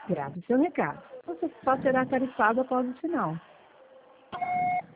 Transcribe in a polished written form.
Grave seu recado. Você só será tarifado após o sinal.